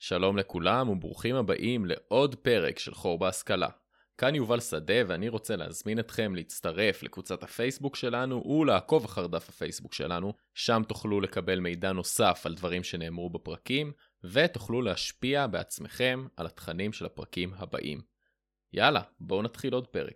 שלום לכולם וברוכים הבאים לעוד פרק של חור בהשכלה. כאן יובל שדה ואני רוצה להזמין אתכם להצטרף לקבוצת הפייסבוק שלנו ולעקוב אחר דף הפייסבוק שלנו. שם תוכלו לקבל מידע נוסף על דברים שנאמרו בפרקים ותוכלו להשפיע בעצמכם על התכנים של הפרקים הבאים. יאללה, בואו נתחיל עוד פרק.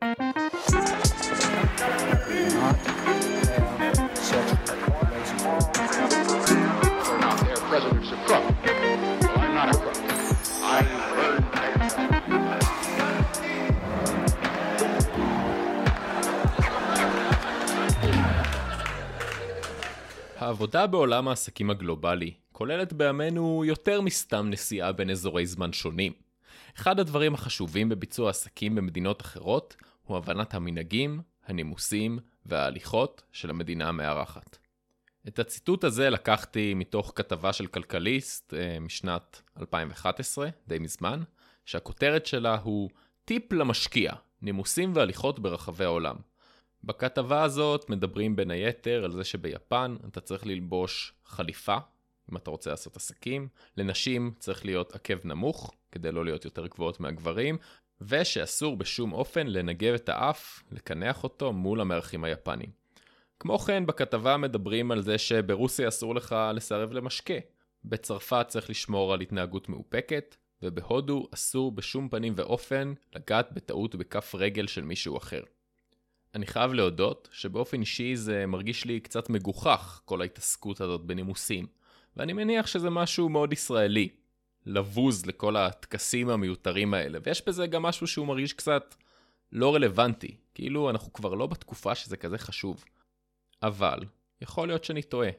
העבודה בעולם העסקים הגלובלי כוללת בימינו יותר מסתם נסיעה בין אזורי זמן שונים. אחד הדברים החשובים בביצוע עסקים במדינות אחרות הוא הבנת המנהגים, הנימוסים וההליכות של המדינה המארחת. את הציטוט הזה לקחתי מתוך כתבה של כלכליסט משנת 2011, די מזמן, שהכותרת שלה הוא טיפ למשקיע, נימוסים והליכות ברחבי העולם. בכתבה הזאת מדברים בין היתר על זה שביפן אתה צריך ללבוש חליפה, אם אתה רוצה לעשות עסקים. לנשים צריך להיות עקב נמוך, כדי לא להיות יותר גבוהות מהגברים, ושאסור בשום אופן לנגב את האף, לקנח אותו מול המארחים היפנים. כמו כן, בכתבה מדברים על זה שברוסיה אסור לך לסרב למשקה. בצרפת צריך לשמור על התנהגות מאופקת, ובהודו אסור בשום פנים ואופן לגעת בטעות בכף רגל של מישהו אחר. אני חייב להודות שבאופן אישי זה מרגיש לי קצת מגוחך, כל ההתעסקות הזאת בנימוסים. ואני מניח שזה משהו מאוד ישראלי, לבוז לכל הטקסים המיותרים האלה. ויש בזה גם משהו שהוא מרגיש קצת לא רלוונטי, כאילו אנחנו כבר לא בתקופה שזה כזה חשוב. אבל יכול להיות שאני טועה,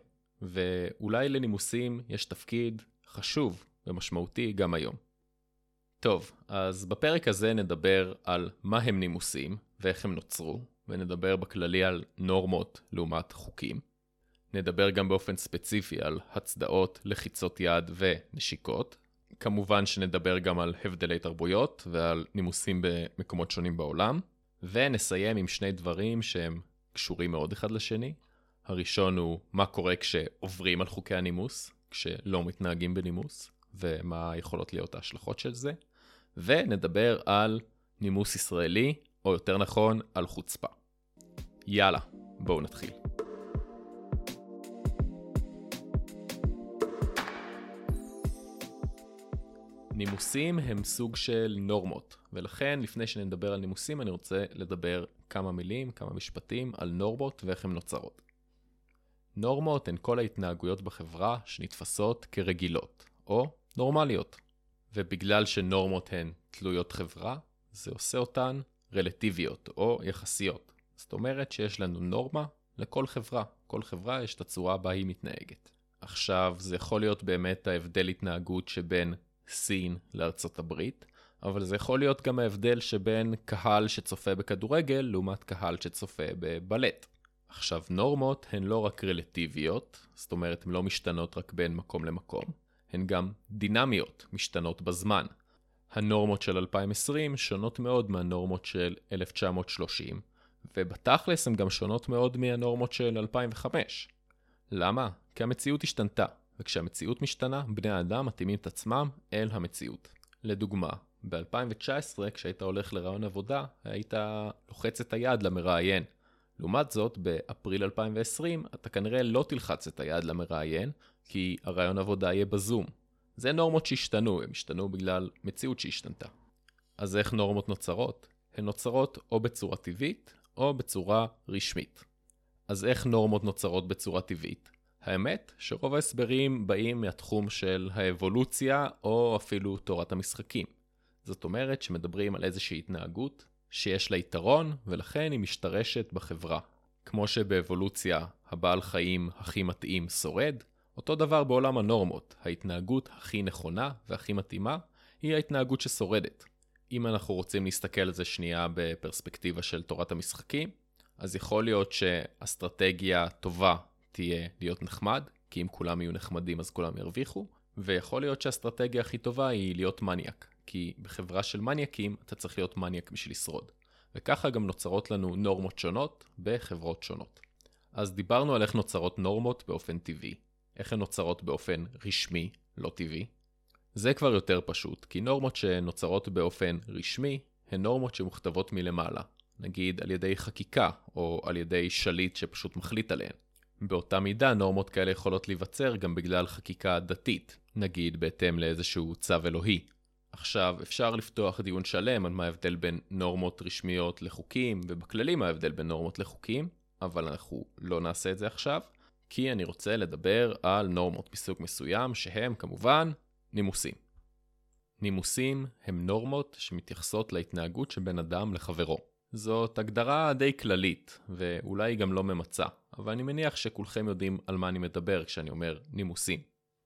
ואולי לנימוסים יש תפקיד חשוב ומשמעותי גם היום. טוב, אז בפרק הזה נדבר על מה הם נימוסים ואיך הם נוצרו, ונדבר בכללי על נורמות לעומת חוקים. נדבר גם באופן ספציפי על הצדעות, לחיצות יד ונשיקות. כמובן שנדבר גם על הבדלי תרבויות ועל נימוסים במקומות שונים בעולם. ונסיים עם שני דברים שהם קשורים מאוד אחד לשני. הראשון הוא מה קורה כשעוברים על חוקי הנימוס, כשלא מתנהגים בנימוס, ומה יכולות להיות ההשלכות של זה. ונדבר על נימוס ישראלי, או יותר נכון, על חוצפה. יאללה, בואו נתחיל. נימוסים הם סוג של נורמות, ולכן לפני שנדבר על נימוסים אני רוצה לדבר כמה מילים, כמה משפטים על נורמות ואיך הן נוצרות. נורמות הן כל ההתנהגויות בחברה שנתפסות כרגילות או נורמליות, ובגלל שנורמות הן תלויות חברה, זה עושה אותן רלטיביות או יחסיות. זאת אומרת שיש לנו נורמה לכל חברה, כל חברה יש את הצורה בה היא מתנהגת. עכשיו זה יכול להיות באמת ההבדל התנהגות שבין סין לארצות הברית, אבל זה יכול להיות גם ההבדל שבין קהל שצופה בכדורגל לעומת קהל שצופה בבלט. עכשיו נורמות הן לא רק רלטיביות, זאת אומרת הן לא משתנות רק בין מקום למקום, הן גם דינמיות, משתנות בזמן. הנורמות של 2020 שונות מאוד מהנורמות של 1930, ובתכלס הן גם שונות מאוד מהנורמות של 2005. למה? כי המציאות השתנתה. וכשהמציאות משתנה, בני האדם מתאימים את עצמם אל המציאות. לדוגמה, ב-2019, כשהיית הולך לרעיון עבודה, היית לוחץ את היד למראיין. לעומת זאת, באפריל 2020, אתה כנראה לא תלחץ את היד למראיין, כי הרעיון עבודה יהיה בזום. זה נורמות שהשתנו, הם השתנו בגלל מציאות שהשתנתה. אז איך נורמות נוצרות? הן נוצרות או בצורה טבעית, או בצורה רשמית. אז איך נורמות נוצרות בצורה טבעית? האמת שרוב ההסברים באים מהתחום של האבולוציה או אפילו תורת המשחקים. זאת אומרת שמדברים על איזושהי התנהגות שיש לה יתרון ולכן היא משתרשת בחברה. כמו שבאבולוציה הבעל חיים הכי מתאים שורד, אותו דבר בעולם הנורמות. ההתנהגות הכי נכונה והכי מתאימה היא ההתנהגות ששורדת. אם אנחנו רוצים להסתכל על זה שנייה בפרספקטיבה של תורת המשחקים, אז יכול להיות שאסטרטגיה טובה תהיה להיות נחמד, כי אם כולם יהיו נחמדים אז כולם ירוויחו, ויכול להיות שהאסטרטגיה הכי טובה היא להיות מניאק, כי בחברה של מניאקים אתה צריך להיות מניאק בשביל לשרוד. וככה גם נוצרות לנו נורמות שונות בחברות שונות. אז דיברנו על איך נוצרות נורמות באופן טבעי. איך הן נוצרות באופן רשמי, לא טבעי. זה כבר יותר פשוט, כי נורמות שנוצרות באופן רשמי הן נורמות שמוכתבות מלמעלה, נגיד על ידי חקיקה או על ידי שליט שפשוט מחליט עליהן. באותה מידה נורמות כאלה יכולות להיווצר גם בגלל חקיקה דתית, נגיד בהתאם לאיזשהו צו אלוהי. עכשיו אפשר לפתוח דיון שלם על מה ההבדל בין נורמות רשמיות לחוקים, ובכללי מה ההבדל בין נורמות לחוקים, אבל אנחנו לא נעשה את זה עכשיו, כי אני רוצה לדבר על נורמות מסוג מסוים שהם כמובן נימוסים. נימוסים הם נורמות שמתייחסות להתנהגות שבין אדם לחברו. זאת הגדרה די כללית, ואולי גם לא ממצה, אבל אני מניח שכולכם יודעים על מה אני מדבר כשאני אומר נימוסים.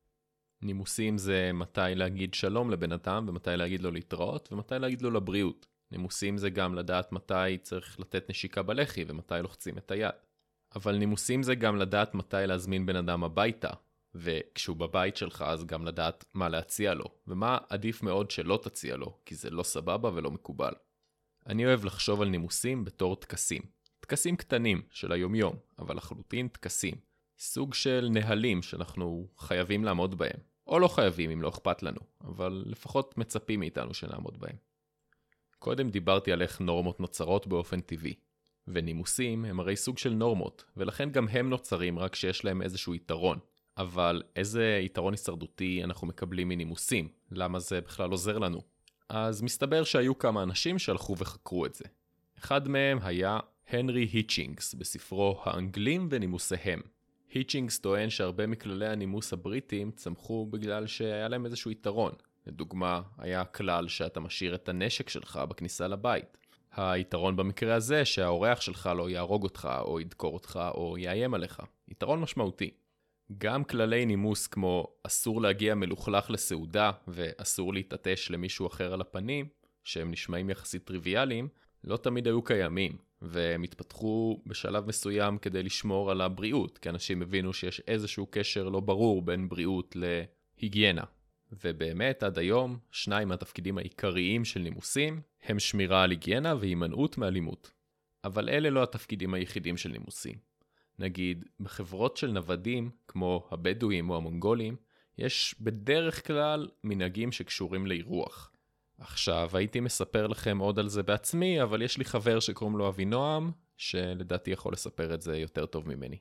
נימוסים זה מתי להגיד שלום לבן אדם, ומתי להגיד לו להתראות, ומתי להגיד לו לבריאות. נימוסים זה גם לדעת מתי צריך לתת נשיקה בלחי, ומתי לוחצים את היד. אבל נימוסים זה גם לדעת מתי להזמין בן אדם הביתה, וכשהוא בבית שלך אז גם לדעת מה להציע לו, ומה עדיף מאוד שלא תציע לו, כי זה לא סבבה ולא מקובל. אני אוהב לחשוב על נימוסים בתור תקסים. תקסים קטנים של היומיום, אבל לחלוטין תקסים. סוג של נהלים שאנחנו חייבים לעמוד בהם. או לא חייבים אם לא אכפת לנו, אבל לפחות מצפים מאיתנו שנעמוד בהם. קודם דיברתי על איך נורמות נוצרות באופן טבעי. ונימוסים הם הרי סוג של נורמות, ולכן גם הם נוצרים רק שיש להם איזשהו יתרון. אבל איזה יתרון הישרדותי אנחנו מקבלים מנימוסים? למה זה בכלל עוזר לנו? אז מסתבר שהיו כמה אנשים שהלכו וחקרו את זה. אחד מהם היה הנרי היצ'ינגס בספרו האנגלים ונימוסיהם. היצ'ינגס טוען שהרבה מכללי הנימוס הבריטים צמחו בגלל שהיה להם איזשהו יתרון. לדוגמה, היה כלל שאתה משאיר את הנשק שלך בכניסה לבית. היתרון במקרה הזה שהאורח שלך לא יהרוג אותך או ידקור אותך או יאיים עליך. יתרון משמעותי. גם כללי נימוס כמו אסור להגיע מלוכלך לסעודה ואסור להתעטש למישהו אחר על הפנים, שהם נשמעים יחסית טריוויאליים, לא תמיד היו קיימים, והם התפתחו בשלב מסוים כדי לשמור על הבריאות, כי אנשים הבינו שיש איזשהו קשר לא ברור בין בריאות להיגיינה. ובאמת עד היום, שניים מהתפקידים העיקריים של נימוסים הם שמירה על היגיינה והימנעות מאלימות. אבל אלה לא התפקידים היחידים של נימוסים. נגיד, בחברות של נוודים, כמו הבדואים או המונגולים, יש בדרך כלל מנהגים שקשורים לאירוח. עכשיו, הייתי מספר לכם עוד על זה בעצמי, אבל יש לי חבר שקוראים לו אבינועם, שלדעתי יכול לספר את זה יותר טוב ממני.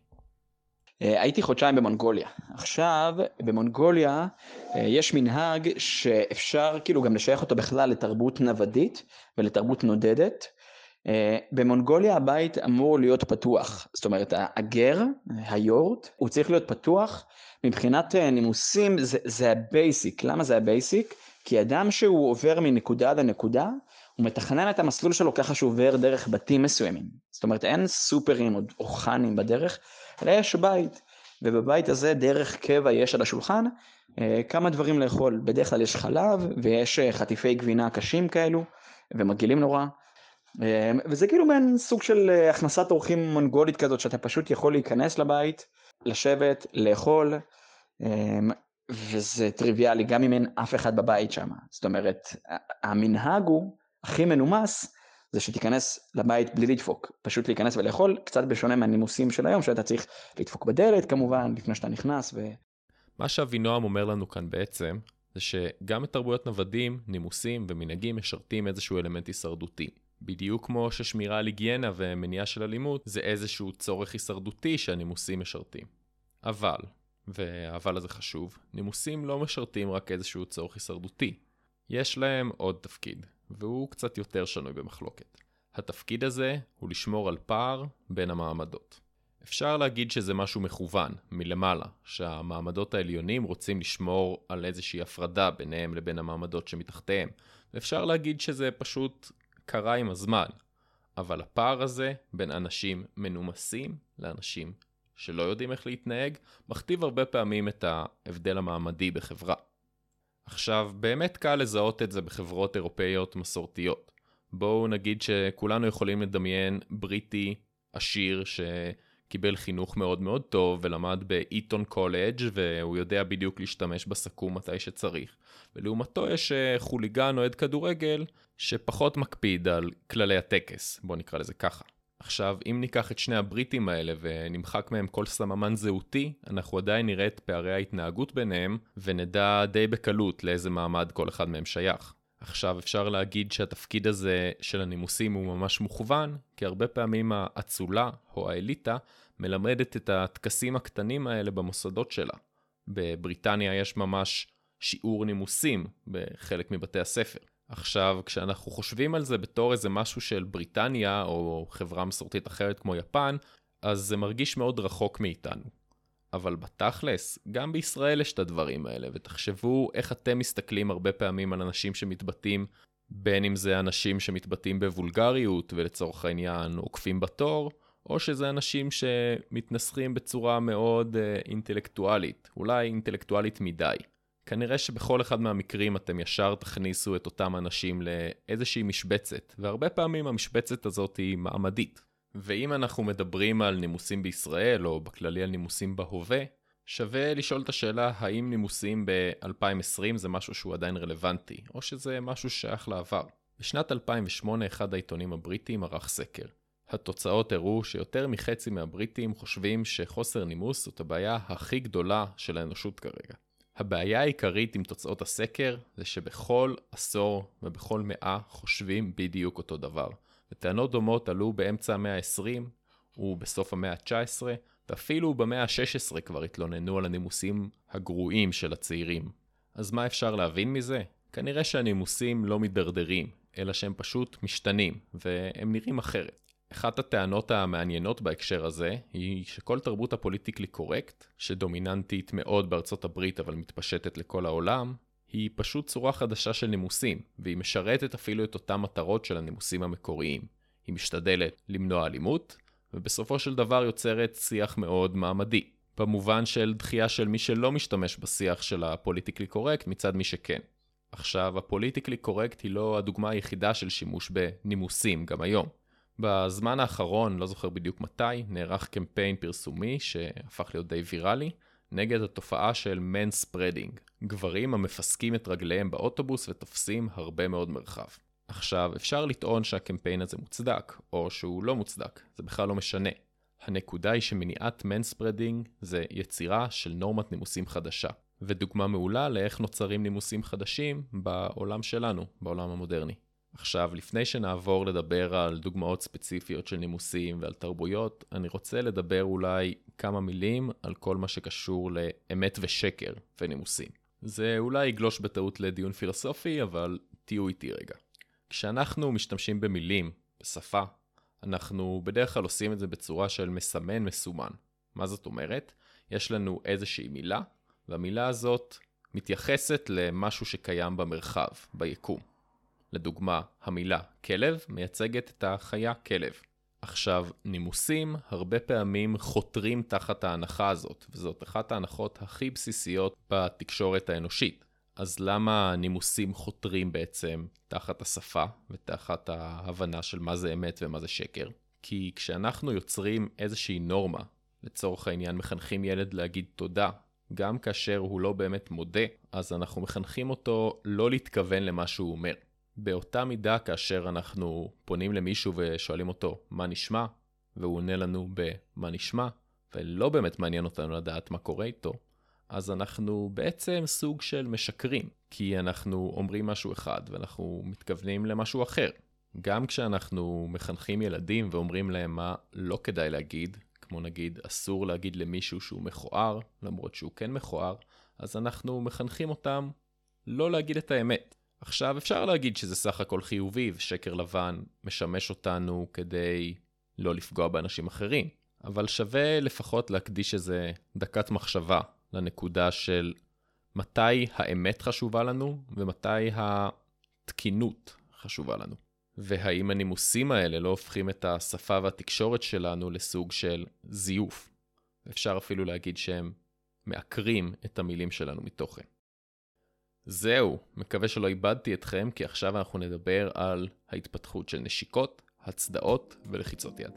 הייתי חודשיים במונגוליה. עכשיו, במונגוליה יש מנהג שאפשר כאילו גם לשייך אותו בכלל לתרבות נוודית ולתרבות נודדת. במונגוליה הבית אמור להיות פתוח, זאת אומרת הגר, היורט, הוא צריך להיות פתוח. מבחינת נימוסים זה הבייסיק. למה זה הבייסיק? כי אדם שהוא עובר מנקודה לנקודה, הוא מתכנן את המסלול שלו ככה שהוא עובר דרך בתים מסוימים. זאת אומרת אין סופרים או חנים בדרך, אלא יש בית, ובבית הזה דרך קבע יש על השולחן כמה דברים לאכול. בדרך כלל יש חלב ויש חטיפי גבינה קשים כאלו ומגעילים נורא. וזה כאילו מעין סוג של הכנסת אורחים מונגולית כזאת, שאתה פשוט יכול להיכנס לבית, לשבת, לאכול, וזה טריוויאלי גם אם אין אף אחד בבית שם. זאת אומרת, המנהג הוא הכי מנומס, זה שתיכנס לבית בלי לדפוק, פשוט להיכנס ולאכול, קצת בשונה מהנימוסים של היום, שאתה צריך לדפוק בדלת כמובן, לפני שאתה נכנס. מה שאבינועם אומר לנו כאן בעצם, זה שגם בתרבויות נוודים, נימוסים ומנהגים משרתים איזשהו אלמנט הישרדותי. בדיוק כמו ששמירה על היגיינה ומניעה של אלימות, זה איזשהו צורך הישרדותי שהנימוסים משרתים. והאבל הזה חשוב, נימוסים לא משרתים רק איזשהו צורך הישרדותי. יש להם עוד תפקיד, והוא קצת יותר שנוי במחלוקת. התפקיד הזה הוא לשמור על פער בין המעמדות. אפשר להגיד שזה משהו מכוון, מלמעלה, שהמעמדות העליונים רוצים לשמור על איזושהי הפרדה ביניהם לבין המעמדות שמתחתיהם. ואפשר להגיד שזה פשוט קרה עם הזמן. אבל הפער הזה בין אנשים מנומסים לאנשים שלא יודעים איך להתנהג, מכתיב הרבה פעמים את ההבדל המעמדי בחברה. עכשיו, באמת קל לזהות את זה בחברות אירופאיות מסורתיות. בואו נגיד שכולנו יכולים לדמיין בריטי עשיר שקיבל חינוך מאוד מאוד טוב ולמד באיטון קולג' והוא יודע בדיוק להשתמש בסכו"ם מתי שצריך. ולעומתו יש חוליגן אוהד כדורגל שפחות מקפיד על כללי הטקס, בואו נקרא לזה ככה. עכשיו, אם ניקח את שני הבריטים האלה ונמחק מהם כל סממן זהותי, אנחנו עדיין נראה את פערי ההתנהגות ביניהם, ונדע די בקלות לאיזה מעמד כל אחד מהם שייך. עכשיו, אפשר להגיד שהתפקיד הזה של הנימוסים הוא ממש מוכוון, כי הרבה פעמים האצולה או האליטה מלמדת את הטקסים הקטנים האלה במוסדות שלה. בבריטניה יש ממש שיעור נימוסים בחלק מבתי הספר. עכשיו, כשאנחנו חושבים על זה בתור איזה משהו של בריטניה או חברה מסורתית אחרת כמו יפן, אז זה מרגיש מאוד רחוק מאיתנו. אבל בתכלס, גם בישראל יש את הדברים האלה, ותחשבו איך אתם מסתכלים הרבה פעמים על אנשים שמתבטאים, בין אם זה אנשים שמתבטאים בוולגריות ולצורך העניין עוקפים בתור, או שזה אנשים שמתנסחים בצורה מאוד אינטלקטואלית, אולי אינטלקטואלית מדי. כנראה שבכל אחד מהמקרים אתם ישר תכניסו את אותם אנשים לאיזושהי משבצת, והרבה פעמים המשבצת הזאת היא מעמדית. ואם אנחנו מדברים על נימוסים בישראל, או בכללי על נימוסים בהווה, שווה לשאול את השאלה האם נימוסים ב-2020 זה משהו שהוא עדיין רלוונטי, או שזה משהו שייך לעבר. בשנת 2008 אחד העיתונים הבריטיים ערך סקר. התוצאות הראו שיותר מחצי מהבריטים חושבים שחוסר נימוס זאת הבעיה הכי גדולה של האנושות כרגע. הבעיה העיקרית עם תוצאות הסקר זה שבכל עשור ובכל מאה חושבים בדיוק אותו דבר. וטענות דומות עלו באמצע המאה ה-20 ובסוף המאה ה-19, ואפילו במאה ה-16 כבר התלוננו על הנימוסים הגרועים של הצעירים. אז מה אפשר להבין מזה? כנראה שהנימוסים לא מדרדרים, אלא שהם פשוט משתנים, והם נראים אחרת. אחת הטענות המעניינות בהקשר הזה היא שכל תרבות הפוליטיקלי קורקט, שדומיננטית מאוד בארצות הברית אבל מתפשטת לכל העולם, היא פשוט צורה חדשה של נימוסים, והיא משרתת אפילו את אותם מטרות של הנימוסים המקוריים. היא משתדלת למנוע אלימות, ובסופו של דבר יוצרת שיח מאוד מעמדי, במובן של דחייה של מי שלא משתמש בשיח של הפוליטיקלי קורקט מצד מי שכן. עכשיו, הפוליטיקלי קורקט היא לא הדוגמה היחידה של שימוש בנימוסים גם היום. בזמן האחרון, לא זוכר בדיוק מתי, נערך קמפיין פרסומי שהפך להיות די ויראלי, נגד התופעה של manspreading, גברים המפסקים את רגליהם באוטובוס ותופסים הרבה מאוד מרחב. עכשיו, אפשר לטעון שהקמפיין הזה מוצדק, או שהוא לא מוצדק, זה בכלל לא משנה. הנקודה היא שמניעת manspreading זה יצירה של נורמת נימוסים חדשה, ודוגמה מעולה לאיך נוצרים נימוסים חדשים בעולם שלנו, בעולם המודרני. עכשיו, לפני שנעבור לדבר על דוגמאות ספציפיות של נימוסים ועל תרבויות, אני רוצה לדבר אולי כמה מילים על כל מה שקשור לאמת ושקר ונימוסים. זה אולי יגלוש בטעות לדיון פילוסופי, אבל תהיו איתי רגע. כשאנחנו משתמשים במילים, בשפה, אנחנו בדרך כלל עושים את זה בצורה של מסמן מסומן. מה זאת אומרת? יש לנו איזושהי מילה, והמילה הזאת מתייחסת למשהו שקיים במרחב, ביקום. לדוגמה, המילה כלב מייצגת את החיה כלב. עכשיו, נימוסים הרבה פעמים חותרים תחת ההנחה הזאת, וזאת אחת ההנחות הכי בסיסיות בתקשורת האנושית. אז למה נימוסים חותרים בעצם תחת השפה ותחת ההבנה של מה זה אמת ומה זה שקר? כי כשאנחנו יוצרים איזושהי נורמה, לצורך העניין מחנכים ילד להגיד תודה, גם כאשר הוא לא באמת מודה, אז אנחנו מחנכים אותו לא להתכוון למה שהוא אומר. באותה מידה כאשר אנחנו פונים למישהו ושואלים אותו מה נשמע, והוא עונה לנו במה נשמע, ולא באמת מעניין אותנו לדעת מה קורה איתו, אז אנחנו בעצם סוג של משקרים, כי אנחנו אומרים משהו אחד ואנחנו מתכוונים למשהו אחר. גם כשאנחנו מחנכים ילדים ואומרים להם מה לא כדאי להגיד, כמו נגיד אסור להגיד למישהו שהוא מכוער, למרות שהוא כן מכוער, אז אנחנו מחנכים אותם לא להגיד את האמת. עכשיו אפשר להגיד שזה סך הכל חיובי ושקר לבן משמש אותנו כדי לא לפגוע באנשים אחרים, אבל שווה לפחות להקדיש איזה דקת מחשבה לנקודה של מתי האמת חשובה לנו ומתי התקינות חשובה לנו. והאם הנימוסים האלה לא הופכים את השפה והתקשורת שלנו לסוג של זיוף. אפשר אפילו להגיד שהם מעקרים את המילים שלנו מתוכן. זהו, מקווה שלא איבדתי אתכם, כי עכשיו אנחנו נדבר על ההתפתחות של נשיקות, הצדעות ולחיצות יד.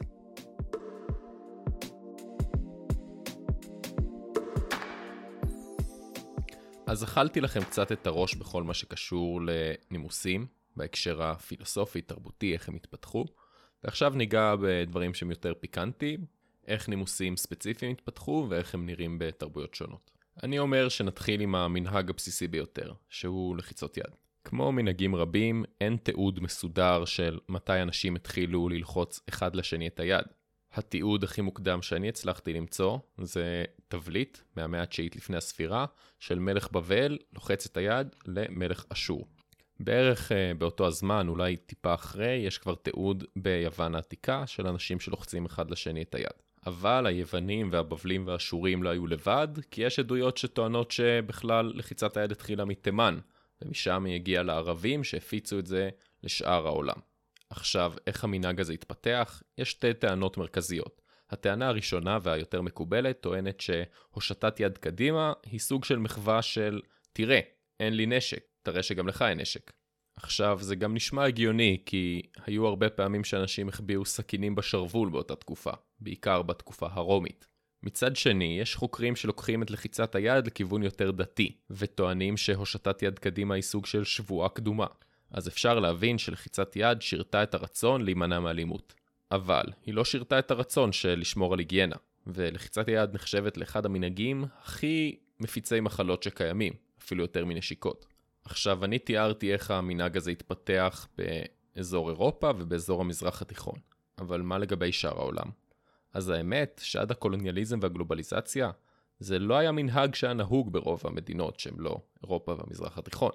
אז אכלתי לכם קצת את הראש בכל מה שקשור לנימוסים, בהקשר הפילוסופי, תרבותי, איך הם התפתחו, ועכשיו ניגע בדברים שהם יותר פיקנטיים, איך נימוסים ספציפיים התפתחו ואיך הם נראים בתרבויות שונות. אני אומר שנתחיל עם המנהג הבסיסי ביותר, שהוא לחיצות יד. כמו מנהגים רבים, אין תיעוד מסודר של מתי אנשים התחילו ללחוץ אחד לשני את היד. התיעוד הכי מוקדם שאני הצלחתי למצוא זה תבליט מהמאה התשיעית לפני הספירה של מלך בבל לוחץ את היד למלך אשור. בערך באותו הזמן, אולי טיפה אחרי, יש כבר תיעוד ביוון העתיקה של אנשים שלוחצים אחד לשני את היד. אבל היוונים והבבלים והאשורים לא היו לבד, כי יש עדויות שטוענות שבכלל לחיצת היד התחילה מתימן, ומשם היא הגיעה לערבים שהפיצו את זה לשאר העולם. עכשיו, איך המנהג הזה התפתח? יש שתי טענות מרכזיות. הטענה הראשונה והיותר מקובלת טוענת שהושטת יד קדימה היא סוג של מחווה של תראה, אין לי נשק, תראה שגם לך אין נשק. עכשיו, זה גם נשמע הגיוני, כי היו הרבה פעמים שאנשים החביאו סכינים בשרוול באותה תקופה, בעיקר בתקופה הרומית. מצד שני, יש חוקרים שלוקחים את לחיצת היד לכיוון יותר דתי, וטוענים שהושטת יד קדימה היא סוג של שבועה קדומה. אז אפשר להבין שלחיצת יד שירתה את הרצון להימנע מאלימות. אבל היא לא שירתה את הרצון של לשמור על היגיינה, ולחיצת יד נחשבת לאחד המנהגים הכי מפיצי מחלות שקיימים, אפילו יותר מנשיקות. עכשיו, אני תיארתי איך המנהג הזה התפתח באזור אירופה ובאזור המזרח התיכון. אבל מה לגבי שאר העולם? אז האמת שעד הקולוניאליזם והגלובליזציה, זה לא היה מנהג שהיה נהוג ברוב המדינות שהם לא אירופה והמזרח התיכון.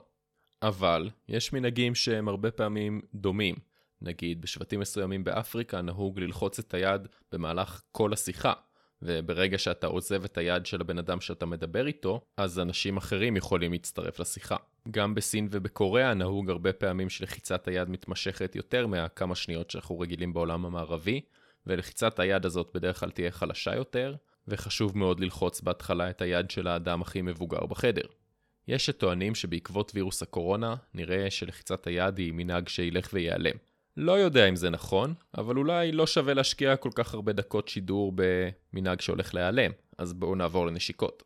אבל יש מנהגים שהם הרבה פעמים דומים. נגיד, בשבטים מסוימים באפריקה נהוג ללחוץ את היד במהלך כל השיחה. וברגע שאתה עוזב את היד של הבן אדם שאתה מדבר איתו, אז אנשים אחרים יכולים להצטרף לשיחה. גם בסין ובקוריאה נהוג הרבה פעמים שלחיצת היד מתמשכת יותר מהכמה שניות שאנחנו רגילים בעולם המערבי, ולחיצת היד הזאת בדרך כלל תהיה חלשה יותר, וחשוב מאוד ללחוץ בהתחלה את היד של האדם הכי מבוגר בחדר. יש שטוענים שבעקבות וירוס הקורונה נראה שלחיצת היד היא מנהג שילך ויעלם. לא יודע אם זה נכון, אבל אולי לא שווה להשקיע כל כך הרבה דקות שידור במנהג שהולך להיעלם, אז בואו נעבור לנשיקות.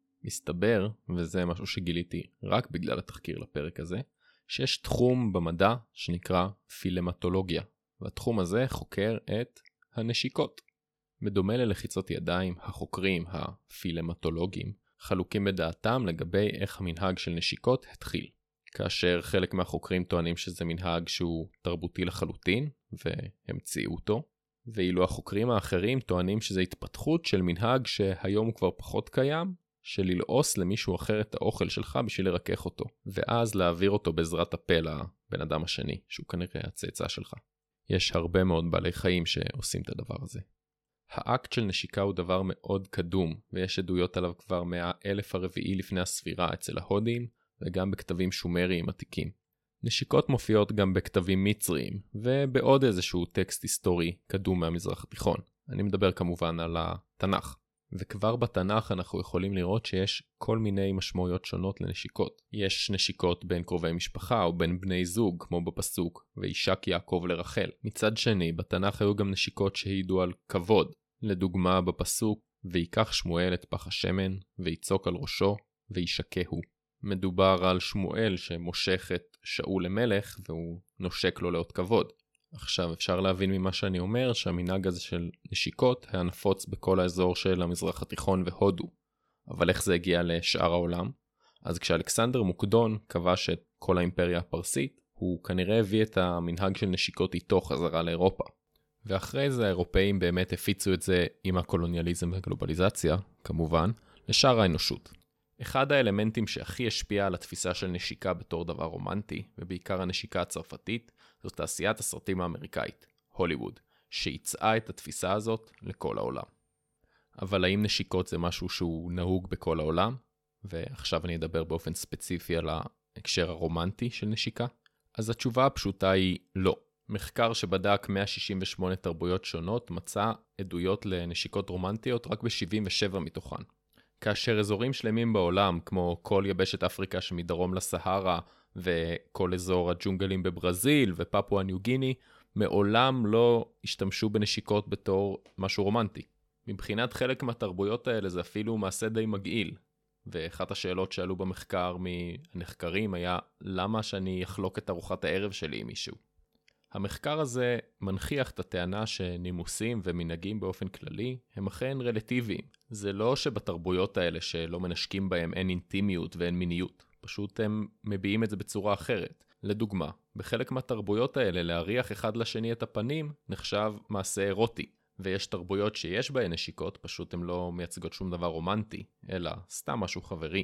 מסתבר, וזה משהו שגיליתי רק בגלל התחקיר לפרק הזה, שיש תחום במדע שנקרא פילמטולוגיה, והתחום הזה חוקר את הנשיקות. בדומה ללחיצות ידיים, החוקרים, הפילמטולוגים, חלוקים בדעתם לגבי איך המנהג של נשיקות התחיל. כאשר חלק מהחוקרים טוענים שזה מנהג שהוא תרבותי לחלוטין, והמציאו אותו, ואילו החוקרים האחרים טוענים שזה התפתחות של מנהג שהיום הוא כבר פחות קיים, של ללעוס למישהו אחר את האוכל שלך בשביל לרכך אותו, ואז להעביר אותו בעזרת הפה לבן אדם השני, שהוא כנראה הצאצא שלך. יש הרבה מאוד בעלי חיים שעושים את הדבר הזה. האקט של נשיקה הוא דבר מאוד קדום, ויש עדויות עליו כבר מהאלף הרביעי לפני הספירה אצל ההודים, וגם בכתבים שומריים עתיקים. נשיקות מופיעות גם בכתבים מצריים, ובעוד איזשהו טקסט היסטורי קדום מהמזרח התיכון. אני מדבר כמובן על התנ"ך. וכבר בתנ"ך אנחנו יכולים לראות שיש כל מיני משמעויות שונות לנשיקות. יש נשיקות בין קרובי משפחה או בין בני זוג, כמו בפסוק, וישק יעקב לרחל. מצד שני, בתנ"ך היו גם נשיקות שהעידו על כבוד. לדוגמה בפסוק, ויקח שמואל את פח השמן, ויצוק על ראשו, וישקהו. מדובר על שמואל שמושך את שאול למלך, והוא נושק לו לאות כבוד. עכשיו אפשר להבין ממה שאני אומר שהמנהג הזה של נשיקות היה נפוץ בכל האזור של המזרח התיכון והודו. אבל איך זה הגיע לשאר העולם? אז כשאלכסנדר מוקדון כבש את כל האימפריה הפרסית, הוא כנראה הביא את המנהג של נשיקות איתו חזרה לאירופה. ואחרי זה האירופאים באמת הפיצו את זה עם הקולוניאליזם והגלובליזציה, כמובן, לשאר האנושות. אחד האלמנטים שהכי השפיע על התפיסה של נשיקה בתור דבר רומנטי, ובעיקר הנשיקה הצרפתית, זאת תעשיית הסרטים האמריקאית, הוליווד, שיצאה את התפיסה הזאת לכל העולם. אבל האם נשיקות זה משהו שהוא נהוג בכל העולם? ועכשיו אני אדבר באופן ספציפי על ההקשר הרומנטי של נשיקה. אז התשובה הפשוטה היא לא. מחקר שבדק 168 תרבויות שונות מצא עדויות לנשיקות רומנטיות רק ב-77 מתוכן. כאשר אזורים שלמים בעולם, כמו כל יבשת אפריקה שמדרום לסהרה, וכל אזור הג'ונגלים בברזיל ופפואה ניו גיני, מעולם לא השתמשו בנשיקות בתור משהו רומנטי. מבחינת חלק מהתרבויות האלה זה אפילו מעשה די מגעיל. ואחת השאלות שעלו במחקר מהנחקרים היה, למה שאני אחלוק את ארוחת הערב שלי עם מישהו? המחקר הזה מנכיח את הטענה שנימוסים ומנהגים באופן כללי הם אכן רלטיביים. זה לא שבתרבויות האלה שלא מנשקים בהם אין אינטימיות ואין מיניות. פשוט הם מביעים את זה בצורה אחרת. לדוגמה, בחלק מהתרבויות האלה להריח אחד לשני את הפנים נחשב מעשה אירוטי. ויש תרבויות שיש בהן נשיקות, פשוט הן לא מייצגות שום דבר רומנטי, אלא סתם משהו חברי.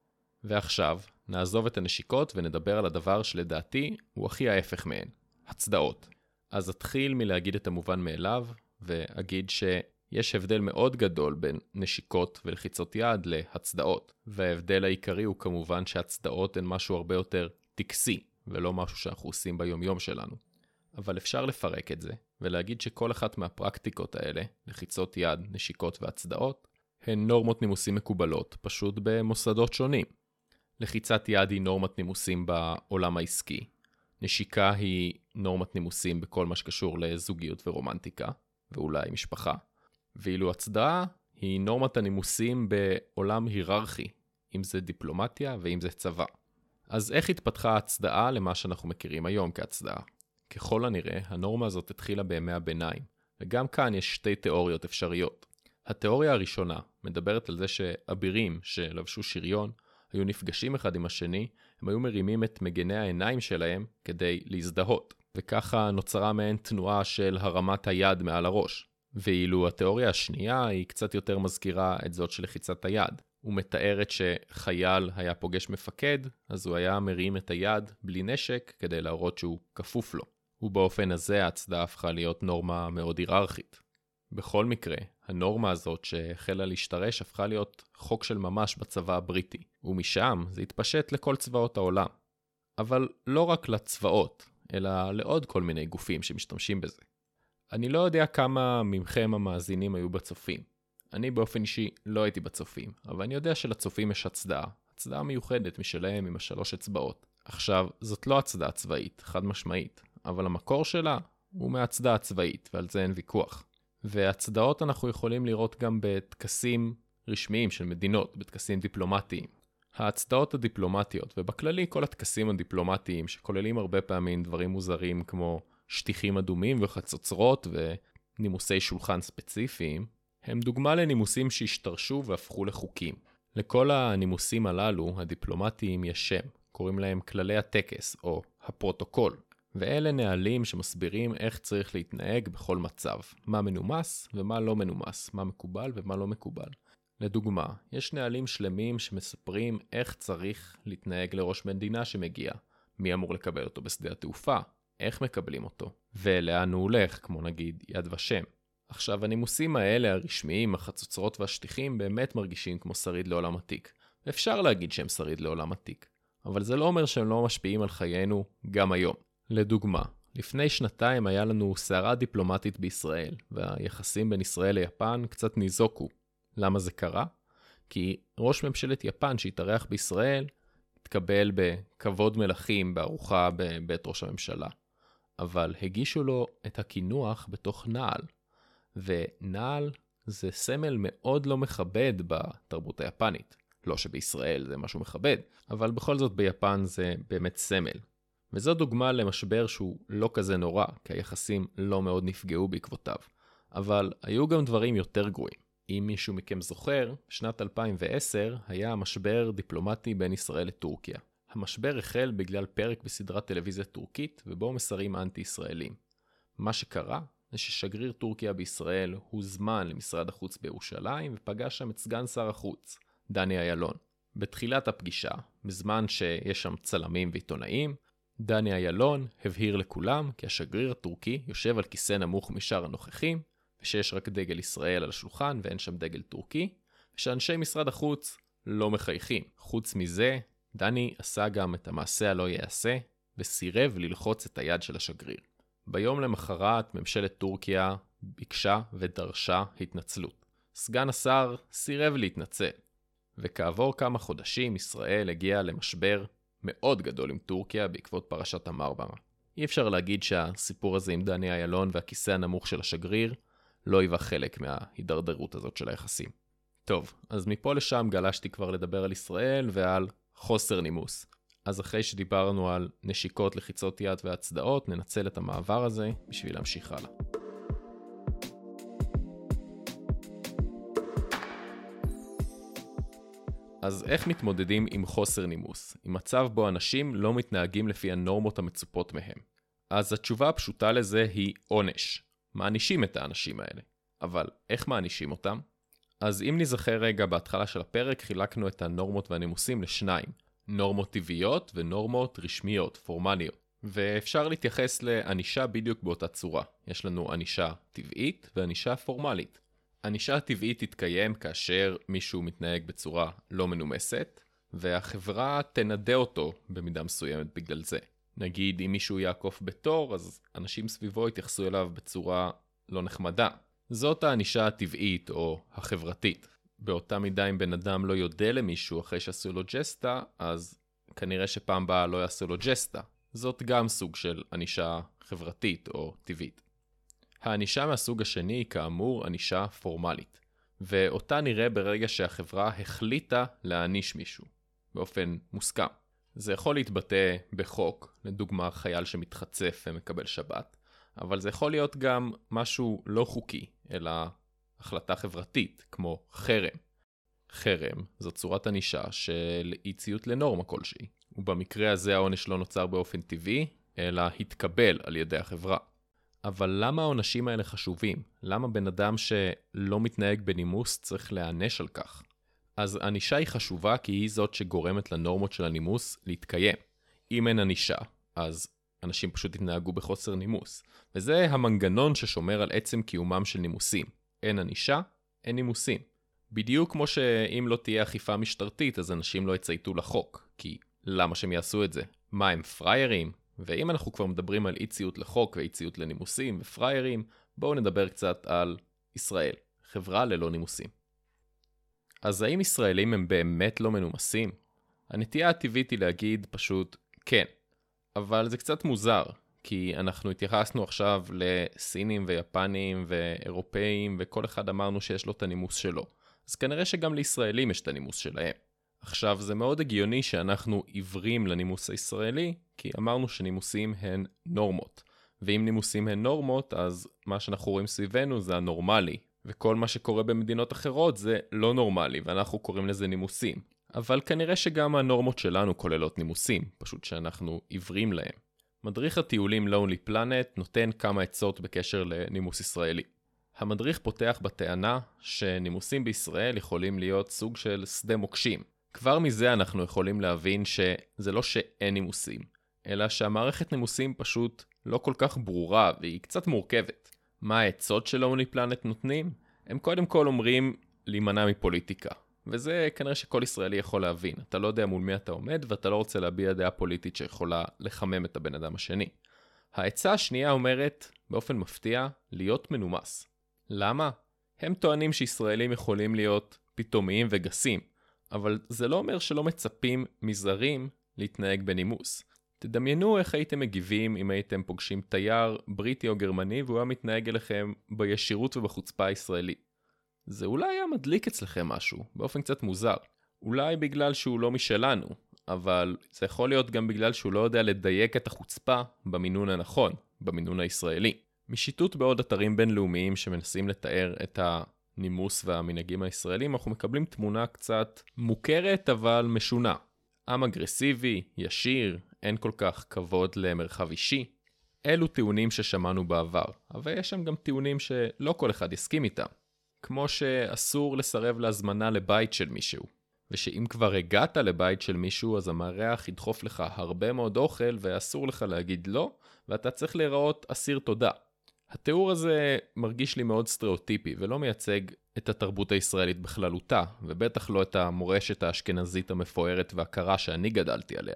ועכשיו, נעזוב את הנשיקות ונדבר על הדבר שלדעתי הוא הכי ההפך מהן, הצדעות. אז אתחיל מלהגיד את המובן מאליו, ואגיד שיש הבדל מאוד גדול בין נשיקות ולחיצות יד להצדעות. וההבדל העיקרי הוא כמובן שהצדעות הן משהו הרבה יותר טקסי, ולא משהו שאנחנו עושים ביומיום שלנו. אבל אפשר לפרק את זה, ולהגיד שכל אחת מהפרקטיקות האלה, לחיצות יד, נשיקות והצדעות, הן נורמות נימוסים מקובלות, פשוט במוסדות שונים. לחיצת יד היא נורמת נימוסים בעולם העסקי. נשיקה היא נורמת נימוסים בכל מה שקשור לזוגיות ורומנטיקה, ואולי משפחה. ואילו הצדעה היא נורמת הנימוסים בעולם היררכי, אם זה דיפלומטיה ואם זה צבא. אז איך התפתחה הצדעה למה שאנחנו מכירים היום כהצדעה? ככל הנראה, הנורמה הזאת התחילה בימי הביניים, וגם כאן יש שתי תיאוריות אפשריות. התיאוריה הראשונה מדברת על זה שאבירים שלבשו שריון היו נפגשים אחד עם השני, הם היו מרימים את מגני העיניים שלהם כדי להזדהות, וככה נוצרה מעין תנועה של הרמת היד מעל הראש. ואילו התיאוריה השנייה היא קצת יותר מזכירה את זאת של לחיצת היד. הוא מתארת שחייל היה פוגש מפקד, אז הוא היה מרים את היד בלי נשק כדי להראות שהוא כפוף לו. ובאופן הזה ההצדעה הפכה להיות נורמה מאוד היררכית. בכל מקרה, הנורמה הזאת שהחלה להשתרש הפכה להיות חוק של ממש בצבא הבריטי, ומשם זה התפשט לכל צבאות העולם. אבל לא רק לצבאות, אלא לעוד כל מיני גופים שמשתמשים בזה. אני לא יודע כמה ממכם המאזינים היו בצופים. אני באופן אישי לא הייתי בצופים, אבל אני יודע שלצופים יש הצדעה. הצדעה מיוחדת משלהם עם 3 אצבעות. עכשיו, זאת לא הצדעה צבאית, חד משמעית, אבל המקור שלה הוא מהצדעה הצבאית, ועל זה אין ויכוח. והצדעות אנחנו יכולים לראות גם בטקסים רשמיים של מדינות, בטקסים דיפלומטיים. ההצדעות הדיפלומטיות, ובכללי כל הטקסים הדיפלומטיים, שכוללים הרבה פעמים דברים מוזרים כמו שטיחים אדומים וחצוצרות ונימוסי שולחן ספציפיים, הם דוגמה לנימוסים שהשתרשו והפכו לחוקים. לכל הנימוסים הללו, הדיפלומטיים, יש שם. קוראים להם כללי הטקס או הפרוטוקול. ואלה נהלים שמסבירים איך צריך להתנהג בכל מצב. מה מנומס ומה לא מנומס, מה מקובל ומה לא מקובל. לדוגמה, יש נהלים שלמים שמספרים איך צריך להתנהג לראש מדינה שמגיע. מי אמור לקבל אותו בשדה התעופה? איך מקבלים אותו? ולאן הוא הולך, כמו נגיד יד ושם. עכשיו, הנימוסים האלה הרשמיים, החצוצרות והשטיחים, באמת מרגישים כמו שריד לעולם עתיק. אפשר להגיד שהם שריד לעולם עתיק. אבל זה לא אומר שהם לא משפיעים על חיינו גם היום. לדוגמה, לפני 2 היה לנו סערה דיפלומטית בישראל, והיחסים בין ישראל ליפן קצת ניזוקו. למה זה קרה? כי ראש ממשלת יפן שהתארח בישראל, התקבל בכבוד מלכים בארוחה בבית ראש הממשלה. אבל הגישו לו את הקינוח בתוך נעל. ונעל זה סמל מאוד לא מכבד בתרבות היפנית. לא שבישראל זה משהו מכבד, אבל בכל זאת ביפן זה באמת סמל. וזו דוגמה למשבר שהוא לא כזה נורא, כי היחסים לא מאוד נפגעו בעקבותיו. אבל היו גם דברים יותר גרועים. אם מישהו מכם זוכר, בשנת 2010 היה משבר דיפלומטי בין ישראל לטורקיה. המשבר החל בגלל פרק בסדרת טלוויזיה טורקית, ובו מסרים אנטי-ישראלים. מה שקרה זה ששגריר טורקיה בישראל הוזמן למשרד החוץ בירושלים, ופגש שם את סגן שר החוץ, דני אילון. בתחילת הפגישה, בזמן שיש שם צלמים ועיתונאים, דני אילון הבהיר לכולם כי השגריר הטורקי יושב על כיסא נמוך משאר הנוכחים, ושיש רק דגל ישראל על השולחן ואין שם דגל טורקי, ושאנשי משרד החוץ לא מחייכים. חוץ מזה, דני עשה גם את המעשה הלא יעשה, וסירב ללחוץ את היד של השגריר. ביום למחרת, ממשלת טורקיה ביקשה ודרשה התנצלות. סגן השר סירב להתנצל, וכעבור כמה חודשים ישראל הגיעה למשבר מאוד גדול עם טורקיה בעקבות פרשת המרמרה. אי אפשר להגיד שהסיפור הזה עם דני אילון והכיסא הנמוך של השגריר לא היווה חלק מההידרדרות הזאת של היחסים. טוב, אז מפה לשם גלשתי כבר לדבר על ישראל ועל חוסר נימוס. אז אחרי שדיברנו על נשיקות, לחיצות יד והצדעות, ננצל את המעבר הזה בשביל להמשיך הלאה. אז איך מתמודדים עם חוסר נימוס? עם מצב בו אנשים לא מתנהגים לפי הנורמות המצופות מהם. אז התשובה הפשוטה לזה היא עונש. מענישים את האנשים האלה. אבל איך מענישים אותם? אז אם נזכר רגע בהתחלה של הפרק, חילקנו את הנורמות והנימוסים לשניים. נורמות טבעיות ונורמות רשמיות, פורמליות. ואפשר להתייחס לענישה בדיוק באותה צורה. יש לנו ענישה טבעית וענישה פורמלית. ענישה טבעית תתקיים כאשר מישהו מתנהג בצורה לא מנומסת, והחברה תנדה אותו במידה מסוימת בגלל זה. נגיד אם מישהו יעקוף בתור, אז אנשים סביבו יתייחסו אליו בצורה לא נחמדה. זאת הענישה הטבעית או החברתית. באותה מידה אם בן אדם לא יודע למישהו אחרי שעשו לו ג'סטה, אז כנראה שפעם באה לא יעשו לו ג'סטה. זאת גם סוג של ענישה חברתית או טבעית. הענישה מהסוג השני היא כאמור ענישה פורמלית, ואותה נראה ברגע שהחברה החליטה להעניש מישהו, באופן מוסכם. זה יכול להתבטא בחוק, לדוגמה חייל שמתחצף ומקבל שבת, אבל זה יכול להיות גם משהו לא חוקי, אלא החלטה חברתית, כמו חרם. חרם זו צורת ענישה של אי ציות לנורמה כלשהי, ובמקרה הזה העונש לא נוצר באופן טבעי, אלא התקבל על ידי החברה. אבל למה העונשים האלה חשובים? למה בן אדם שלא מתנהג בנימוס צריך להענש על כך? אז ענישה היא חשובה כי היא זאת שגורמת לנורמות של הנימוס להתקיים. אם אין ענישה, אז אנשים פשוט יתנהגו בחוסר נימוס. וזה המנגנון ששומר על עצם קיומם של נימוסים. אין ענישה, אין נימוסים. בדיוק כמו שאם לא תהיה אכיפה משטרתית, אז אנשים לא יצייתו לחוק. כי למה שהם יעשו את זה? מה, הם פריירים? ואם אנחנו כבר מדברים על אי ציות לחוק ואי ציות לנימוסים ופריירים, בואו נדבר קצת על ישראל, חברה ללא נימוסים. אז האם ישראלים הם באמת לא מנומסים? הנטייה הטבעית היא להגיד פשוט כן, אבל זה קצת מוזר, כי אנחנו התייחסנו עכשיו לסינים ויפנים ואירופאים, וכל אחד אמרנו שיש לו את הנימוס שלו. אז כנראה שגם לישראלים יש את הנימוס שלהם. עכשיו, זה מאוד הגיוני שאנחנו עיוורים לנימוס הישראלי, כי אמרנו שנימוסים הן נורמות. ואם נימוסים הן נורמות, אז מה שאנחנו רואים סביבנו זה הנורמלי. וכל מה שקורה במדינות אחרות זה לא נורמלי, ואנחנו קוראים לזה נימוסים. אבל כנראה שגם הנורמות שלנו כוללות נימוסים, פשוט שאנחנו עיוורים להם. מדריך הטיולים Lonely Planet נותן כמה עצות בקשר לנימוס ישראלי. המדריך פותח בטענה שנימוסים בישראל יכולים להיות סוג של שדה מוקשים. כבר מזה אנחנו יכולים להבין שזה לא שאין נימוסים, אלא שהמערכת נימוסים פשוט לא כל כך ברורה והיא קצת מורכבת. מה העצות של Lonely Planet נותנים? הם קודם כל אומרים להימנע מפוליטיקה. וזה כנראה שכל ישראלי יכול להבין. אתה לא יודע מול מי אתה עומד ואתה לא רוצה להביע דעה פוליטית שיכולה לחמם את הבן אדם השני. העצה השנייה אומרת, באופן מפתיע, להיות מנומס. למה? הם טוענים שישראלים יכולים להיות פתאומיים וגסים, אבל זה לא אומר שלא מצפים מזרים להתנהג בנימוס. תדמיינו איך הייתם מגיבים אם הייתם פוגשים תייר בריטי או גרמני והוא היה מתנהג אליכם בישירות ובחוצפה הישראלית. זה אולי היה מדליק אצלכם משהו, באופן קצת מוזר. אולי בגלל שהוא לא משלנו, אבל זה יכול להיות גם בגלל שהוא לא יודע לדייק את החוצפה במינון הנכון, במינון הישראלי. משיטוט בעוד אתרים בינלאומיים שמנסים לתאר את הנימוס והמנהגים הישראלים, אנחנו מקבלים תמונה קצת מוכרת אבל משונה. עם אגרסיבי, ישיר, אין כל כך כבוד למרחב אישי. אלו טיעונים ששמענו בעבר, אבל יש שם גם טיעונים שלא כל אחד יסכים איתם. כמו שאסור לסרב להזמנה לבית של מישהו, ושאם כבר הגעת לבית של מישהו אז המארח ידחוף לך הרבה מאוד אוכל ואסור לך להגיד לא, ואתה צריך להיראות אסיר תודה. התיאור הזה מרגיש לי מאוד סטריאוטיפי ולא מייצג את התרבות הישראלית בכללותה, ובטח לא את המורשת האשכנזית המפוארת והקרה שאני גדלתי עליה.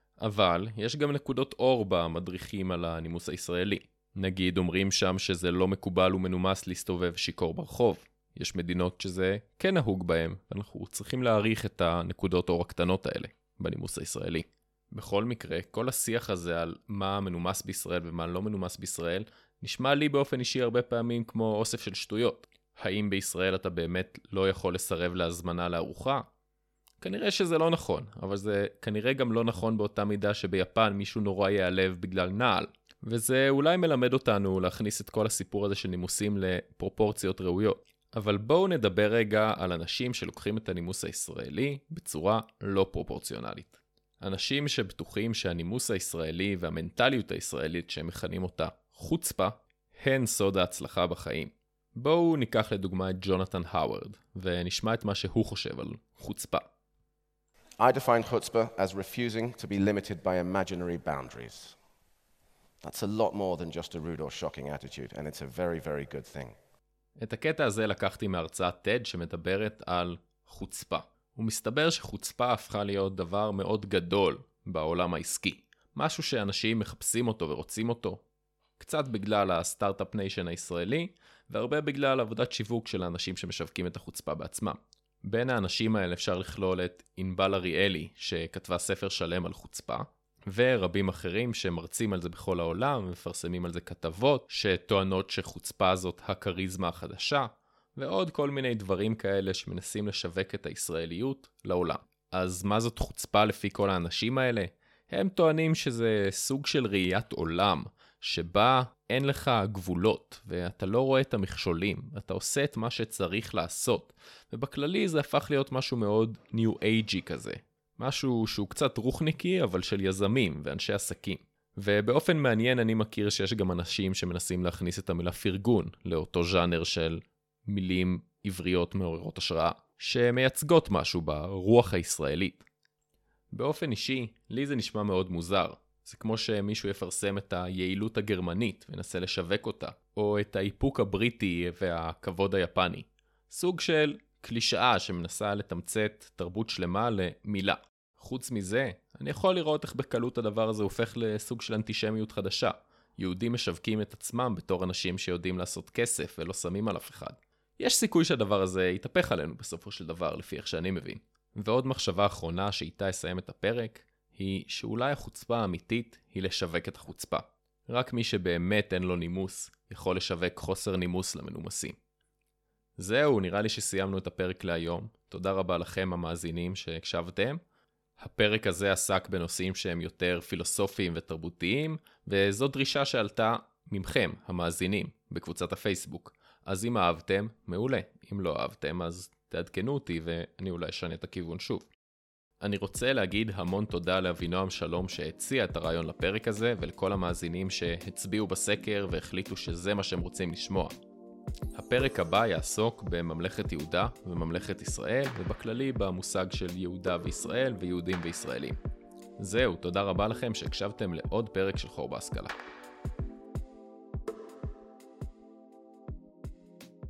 אבל יש גם נקודות אור במדריכים על הנימוס הישראלי. נגיד אומרים שם שזה לא מקובל ומנומס להסתובב שיקור ברחוב. יש מדינות שזה כן נהוג בהם, ואנחנו צריכים להעריך את הנקודות אור הקטנות האלה בנימוס הישראלי. בכל מקרה, כל השיח הזה על מה מנומס בישראל ומה לא מנומס בישראל, נשמע לי באופן אישי הרבה פעמים כמו אוסף של שטויות. האם בישראל אתה באמת לא יכול לסרב להזמנה לארוחה? כנראה שזה לא נכון, אבל זה כנראה גם לא נכון באותה מידה שביפן מישהו נורא ייעלב בגלל נעל. וזה אולי מלמד אותנו להכניס את כל הסיפור הזה של נימוסים לפרופורציות ראויות. אבל בואו נדבר רגע על אנשים שלוקחים את הנימוס הישראלי בצורה לא פרופורציונלית. אנשים שבטוחים שהנימוס הישראלי והמנטליות הישראלית שהם מכנים אותה חוצפה, הן סוד ההצלחה בחיים. בואו ניקח לדוגמה את ג'ונתן האוורד, ונשמע את מה שהוא חושב על חוצפה. I define chutzpah as refusing to be limited by imaginary boundaries. That's a lot more than just a rude or shocking attitude, and it's a very, very good thing. את הקטע הזה לקחתי מהרצאת TED שמדברת על חוצפה. ומסתבר שחוצפה הפכה להיות דבר מאוד גדול בעולם העסקי. משהו שאנשים מחפשים אותו ורוצים אותו. קצת בגלל הסטארט-אפ ניישן הישראלי, והרבה בגלל עבודת שיווק של האנשים שמשווקים את החוצפה בעצמם. בין האנשים האלה אפשר לכלול את ענבל אריאלי, שכתבה ספר שלם על חוצפה, ורבים אחרים שמרצים על זה בכל העולם, ומפרסמים על זה כתבות, שטוענות שחוצפה זאת הקריזמה החדשה, ועוד כל מיני דברים כאלה שמנסים לשווק את הישראליות לעולם. אז מה זאת חוצפה לפי כל האנשים האלה? הם טוענים שזה סוג של ראיית עולם, שבה אין לך גבולות, ואתה לא רואה את המכשולים, אתה עושה את מה שצריך לעשות, ובכללי זה הפך להיות משהו מאוד ניו אייג'י כזה. משהו שהוא קצת רוחניקי, אבל של יזמים ואנשי עסקים. ובאופן מעניין אני מכיר שיש גם אנשים שמנסים להכניס את המילה פרגון לאותו ז'אנר של מילים עבריות מעוררות השראה, שמייצגות משהו ברוח הישראלית. באופן אישי, לי זה נשמע מאוד מוזר. זה כמו שמישהו יפרסם את היעילות הגרמנית ונסה לשווק אותה, או את האיפוק הבריטי והכבוד היפני. סוג של קלישאה שמנסה לתמצת תרבות שלמה למילה. חוץ מזה, אני יכול לראות איך בקלות הדבר הזה הופך לסוג של אנטישמיות חדשה. יהודים משווקים את עצמם בתור אנשים שיודעים לעשות כסף ולא שמים על אף אחד. יש סיכוי שהדבר הזה יתהפך עלינו בסופו של דבר, לפי איך שאני מבין. ועוד מחשבה אחרונה שאיתה אסיים את הפרק, היא שאולי החוצפה האמיתית היא לשווק את החוצפה. רק מי שבאמת אין לו נימוס יכול לשווק חוסר נימוס למנומסים. זהו, נראה לי שסיימנו את הפרק להיום. תודה רבה לכם המאזינים שהקשבתם. הפרק הזה עסק בנושאים שהם יותר פילוסופיים ותרבותיים, וזו דרישה שעלתה ממכם, המאזינים, בקבוצת הפייסבוק. אז אם אהבתם, מעולה. אם לא אהבתם, אז תעדכנו אותי ואני אולי אשנה את הכיוון שוב. אני רוצה להגיד המון תודה לאבינועם שלום שהציע את הרעיון לפרק הזה, ולכל המאזינים שהצביעו בסקר והחליטו שזה מה שהם רוצים לשמוע. הפרק הבא יעסוק בממלכת יהודה וממלכת ישראל, ובכללי במושג של יהודה וישראל ויהודים וישראלים. זהו, תודה רבה לכם שהקשבתם לעוד פרק של חור בהשכלה.